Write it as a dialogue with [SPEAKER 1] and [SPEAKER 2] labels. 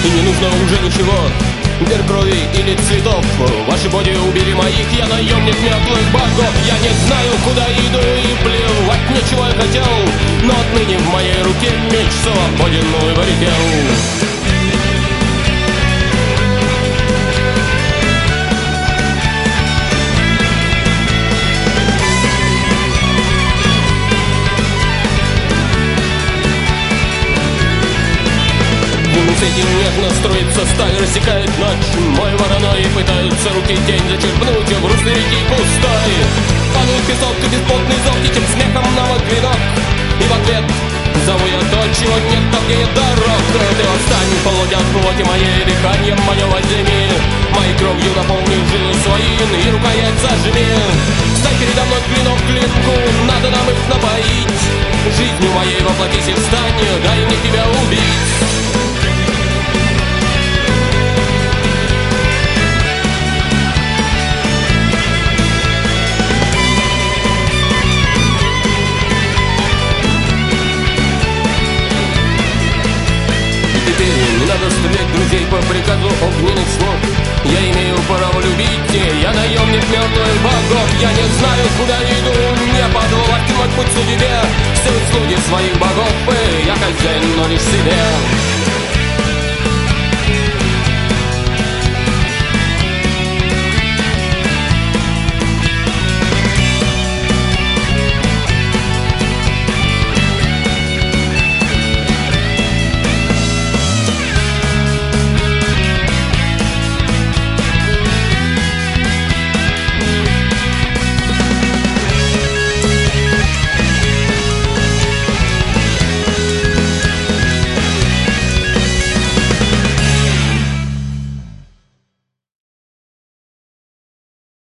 [SPEAKER 1] и не нужно уже ничего, мир крови или цветов. Ваши боди убили моих, я наемник мертвых богов. Я не знаю, куда иду и плевать мне, чего я хотел, но отныне в моей руке меч свободен, мой полетел. Светил нежно, строится сталь, рассекает ночь. Мой вороной пытаются руки тень зачерпнуть в русле реки пустой. Падает песок и бесплотный зов, течет смехом на мой клинок. И в ответ зову я то, чего нет, там где нет дорог. Ты восстань, полудя в плоти моей, дыханием мое возьми. Моей кровью наполни жилы свои, и рукоять зажми. Стань передо мной клинок к клинку, надо нам их напоить. Жизнью моей воплотись и встань, дай мне тебя убить. Надо стрелять друзей по приказу огненных слов. Я имею право любить, я наемник мертвых богов. Я не знаю, куда иду, не подвластен мой путь судьбе. Все слуги своих богов, и я хозяин, но лишь себе.